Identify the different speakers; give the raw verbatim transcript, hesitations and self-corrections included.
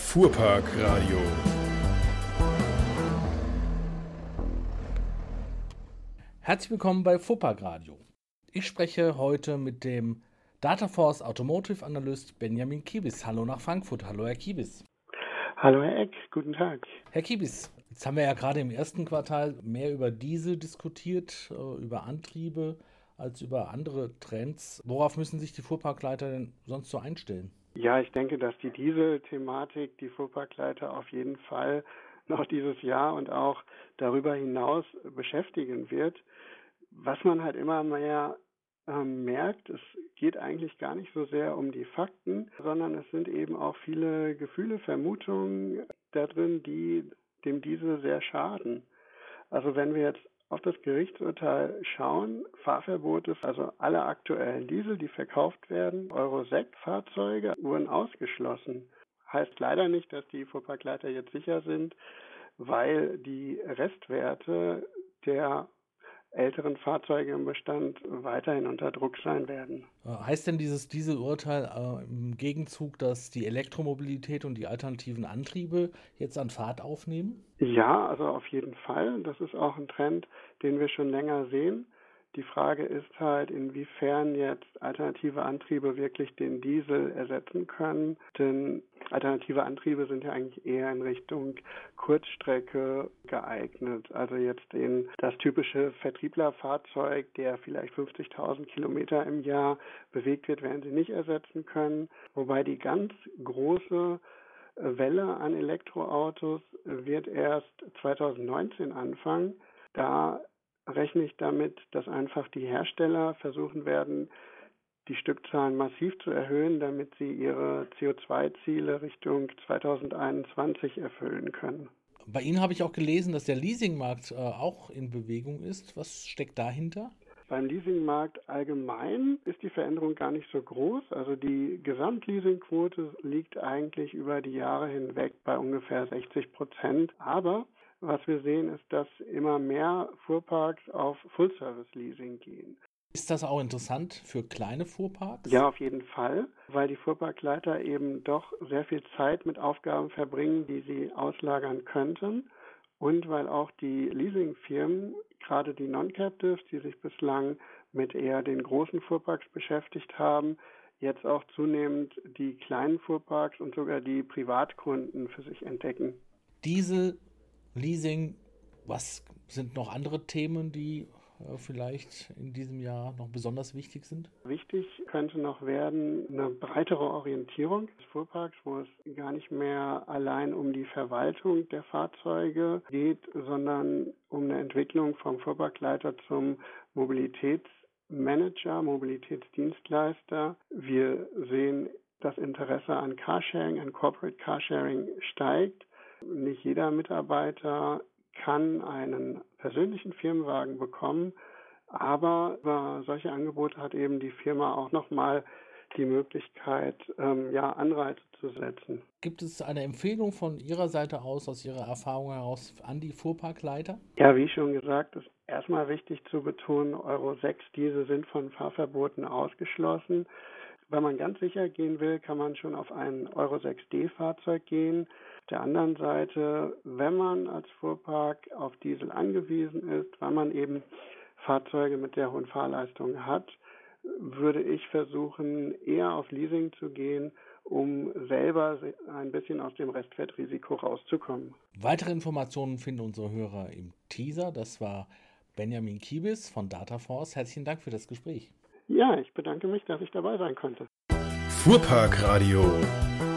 Speaker 1: Fuhrpark-Radio.
Speaker 2: Herzlich willkommen bei Fuhrpark-Radio. Ich spreche heute mit dem Dataforce Automotive Analyst Benjamin Kiebis. Hallo nach Frankfurt. Hallo Herr Kiebis.
Speaker 3: Hallo Herr Eck, guten Tag.
Speaker 2: Herr Kiebis, jetzt haben wir ja gerade im ersten Quartal mehr über Diesel diskutiert, über Antriebe, als über andere Trends. Worauf müssen sich die Fuhrparkleiter denn sonst so einstellen?
Speaker 3: Ja, ich denke, dass die Diesel-Thematik die Fuhrparkleiter auf jeden Fall noch dieses Jahr und auch darüber hinaus beschäftigen wird. Was man halt immer mehr ähm, merkt, es geht eigentlich gar nicht so sehr um die Fakten, sondern es sind eben auch viele Gefühle, Vermutungen da drin, die dem Diesel sehr schaden. Also wenn wir jetzt auf das Gerichtsurteil schauen, Fahrverbote, also alle aktuellen Diesel, die verkauft werden, Euro sechs Fahrzeuge wurden ausgeschlossen. Heißt leider nicht, dass die Fuhrparkleiter jetzt sicher sind, weil die Restwerte der älteren Fahrzeuge im Bestand weiterhin unter Druck sein werden.
Speaker 2: Heißt denn dieses Dieselurteil äh, im Gegenzug, dass die Elektromobilität und die alternativen Antriebe jetzt an Fahrt aufnehmen?
Speaker 3: Ja, also auf jeden Fall. Das ist auch ein Trend, den wir schon länger sehen. Die Frage ist halt, inwiefern jetzt alternative Antriebe wirklich den Diesel ersetzen können. Denn alternative Antriebe sind ja eigentlich eher in Richtung Kurzstrecke geeignet. Also jetzt den, das typische Vertrieblerfahrzeug, der vielleicht fünfzigtausend Kilometer im Jahr bewegt wird, werden sie nicht ersetzen können. Wobei die ganz große Welle an Elektroautos wird erst zweitausendneunzehn anfangen. Da rechne ich damit, dass einfach die Hersteller versuchen werden, die Stückzahlen massiv zu erhöhen, damit sie ihre C O zwei Ziele Richtung zweitausendeinundzwanzig erfüllen können.
Speaker 2: Bei Ihnen habe ich auch gelesen, dass der Leasingmarkt äh, auch in Bewegung ist. Was steckt dahinter?
Speaker 3: Beim Leasingmarkt allgemein ist die Veränderung gar nicht so groß. Also die Gesamtleasingquote liegt eigentlich über die Jahre hinweg bei ungefähr sechzig Prozent. Aber was wir sehen, ist, dass immer mehr Fuhrparks auf Full-Service-Leasing gehen.
Speaker 2: Ist das auch interessant für kleine Fuhrparks?
Speaker 3: Ja, auf jeden Fall, weil die Fuhrparkleiter eben doch sehr viel Zeit mit Aufgaben verbringen, die sie auslagern könnten. Und weil auch die Leasingfirmen, gerade die Non-Captives, die sich bislang mit eher den großen Fuhrparks beschäftigt haben, jetzt auch zunehmend die kleinen Fuhrparks und sogar die Privatkunden für sich entdecken.
Speaker 2: Diesel, Leasing, was sind noch andere Themen, die äh, vielleicht in diesem Jahr noch besonders wichtig sind?
Speaker 3: Wichtig könnte noch werden eine breitere Orientierung des Fuhrparks, wo es gar nicht mehr allein um die Verwaltung der Fahrzeuge geht, sondern um eine Entwicklung vom Fuhrparkleiter zum Mobilitätsmanager, Mobilitätsdienstleister. Wir sehen, das Interesse an Carsharing, an Corporate Carsharing steigt. Nicht jeder Mitarbeiter kann einen persönlichen Firmenwagen bekommen, aber über solche Angebote hat eben die Firma auch nochmal die Möglichkeit, ähm, ja, Anreize zu setzen.
Speaker 2: Gibt es eine Empfehlung von Ihrer Seite aus, aus Ihrer Erfahrung heraus, an die Fuhrparkleiter?
Speaker 3: Ja, wie schon gesagt, ist erstmal wichtig zu betonen, Euro sechs, diese sind von Fahrverboten ausgeschlossen. Wenn man ganz sicher gehen will, kann man schon auf ein Euro sechs D Fahrzeug gehen. Auf der anderen Seite, wenn man als Fuhrpark auf Diesel angewiesen ist, weil man eben Fahrzeuge mit sehr hohen Fahrleistungen hat, würde ich versuchen, eher auf Leasing zu gehen, um selber ein bisschen aus dem Restwertrisiko rauszukommen.
Speaker 2: Weitere Informationen finden unsere Hörer im Teaser. Das war Benjamin Kiebis von Dataforce. Herzlichen Dank für das Gespräch.
Speaker 3: Ja, ich bedanke mich, dass ich dabei sein konnte.
Speaker 1: Fuhrpark-Radio.